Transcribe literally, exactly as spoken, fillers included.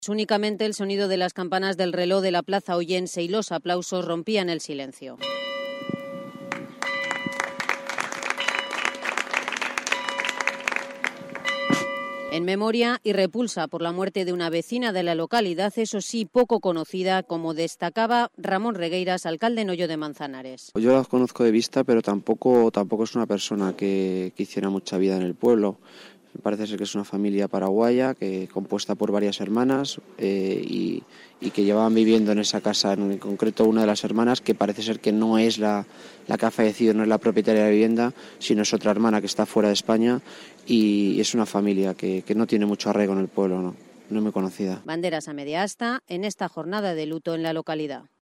Únicamente el sonido de las campanas del reloj de la plaza Oyense y los aplausos rompían el silencio. En memoria y repulsa por la muerte de una vecina de la localidad, eso sí, poco conocida, como destacaba Ramón Regueiras, alcalde en Hoyo de Manzanares. Yo la conozco de vista, pero tampoco, tampoco es una persona que, que hiciera mucha vida en el pueblo. Parece ser que es una familia paraguaya que compuesta por varias hermanas eh, y, y que llevaban viviendo en esa casa, en concreto una de las hermanas, que parece ser que no es la, la que ha fallecido, no es la propietaria de la vivienda, sino es otra hermana que está fuera de España, y es una familia que, que no tiene mucho arraigo en el pueblo, no, no es muy conocida. Banderas a media asta en esta jornada de luto en la localidad.